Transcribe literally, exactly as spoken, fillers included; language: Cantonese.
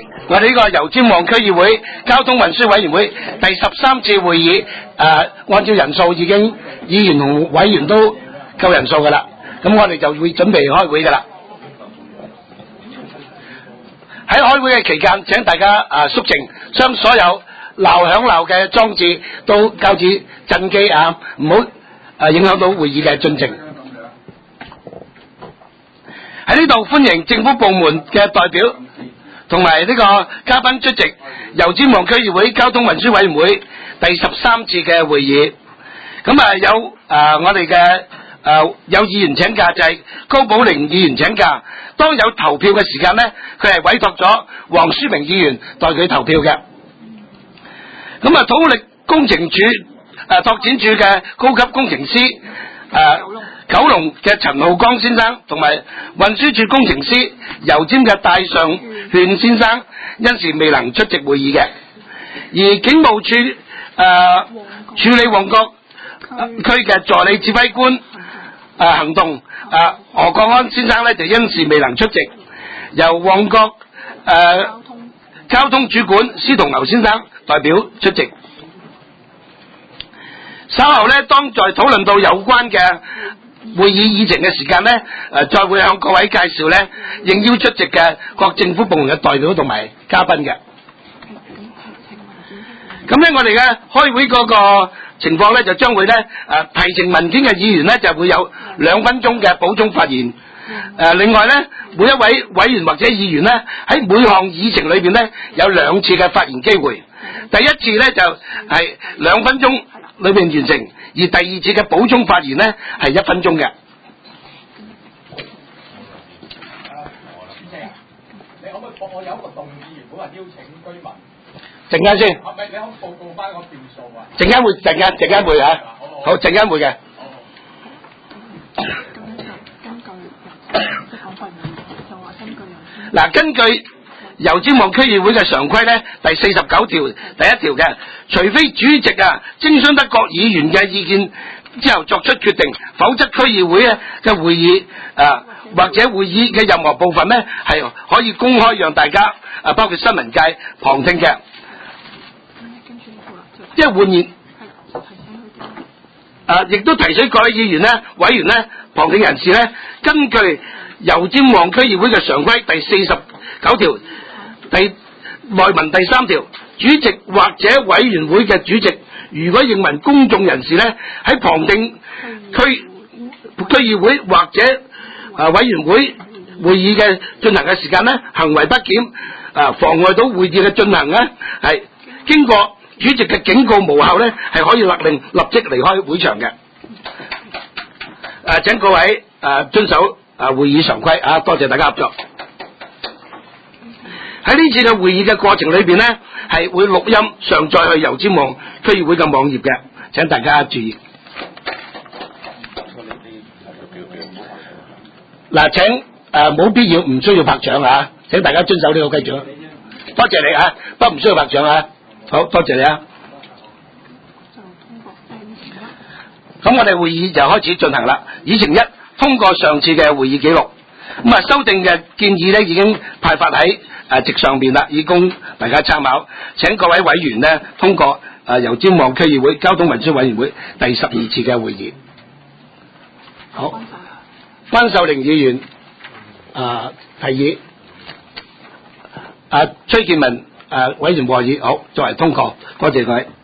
我哋呢個油尖旺區議會交通運輸委員會第十三次會議，誒、呃，按照人數已經議員同委員都夠人數噶啦，咁我哋就會準備開會噶啦。喺開會嘅期間，請大家誒肅靜，將所有鬧響鬧嘅裝置都交至震機啊，唔好誒影響到會議嘅進程。喺呢度歡迎政府部門嘅代表同埋呢個嘉賓出席油尖旺區議會交通運輸委員會第十三次嘅會議。咁啊有誒、呃、我哋嘅誒有議員請假，就係、是、高寶玲議員請假。當有投票嘅時間呢，佢係委託咗黃書明議員代佢投票嘅。咁啊，土力工程處誒、呃、拓展處嘅高級工程師誒、呃、九龍嘅陳浩江先生，同埋運輸處工程師油尖嘅戴上勸先生，因時未能出席會議嘅。而警務處誒、呃、處理旺角區嘅助理指揮官誒、呃、行動誒、呃、何國安先生呢，就因事未能出席，由旺角誒、呃、交通主管司徒牛先生代表出席。稍後呢，當在討論到有關嘅會議議程嘅時間呢，誒、呃、再會向各位介紹呢應邀出席嘅各政府部門嘅代表同埋嘉賓嘅。咁呢，我哋嘅開會嗰個情況呢，就將會呢誒、呃、提呈文件嘅議員呢，就會有兩分鐘嘅補充發言。誒、呃、另外呢，每一位委員或者議員呢，喺每項議程裏邊呢，有兩次嘅發言機會。第一次呢，就係、是、兩分鐘裏邊完成，而第二次嘅補充發言呢，係一分鐘嘅。 你可唔可以我有一個動議原本話邀請居民？ 陣間先。 係咪你可以報告翻個票數啊？ 陣間會，陣間陣間會嚇。好，陣間會嘅。嗱，根據油尖旺區議會嘅常規咧，第四十九條第一條嘅，除非主席啊徵詢得各議員嘅意見之後作出決定，否則區議會咧嘅會議啊或者會議嘅任何部分咧係可以公開讓大家啊包括新聞界旁聽嘅。即係換言，啊，亦都提醒各位議員咧、委員咧、旁聽人士咧，根據油尖旺區議會嘅常規第四十九條第內文第三條，主席或者委員會嘅主席，如果認為公眾人士咧喺旁聽區區議會或者啊委員會會議嘅進行嘅時間咧，行為不檢啊，妨礙到會議嘅進行咧，係經過主席嘅警告無效咧，係可以勒令立即離開會場嘅。誒、啊，請各位誒、啊、遵守誒會議常規啊！多謝大家合作。喺呢次嘅會議嘅過程裏邊咧，係會錄音上載去油尖旺區議會嘅網頁嘅，請大家注意。嗱、啊，請誒冇、呃、必要唔需要拍掌啊！請大家遵守呢個規矩。多謝你啊，不過唔需要拍掌啊！好多謝你啊！咁我哋會議就開始進行啦。議程一，通過上次嘅會議記錄。咁啊，修訂嘅建議咧已經派發喺誒席上邊啦，以供大家參考。請各位委員咧通過誒油尖旺區議會交通運輸委員會第十二次嘅會議。好，關秀玲議員啊、呃、提議，啊、呃、崔建文。誒、呃，委員和議好，作為通過，多謝各位。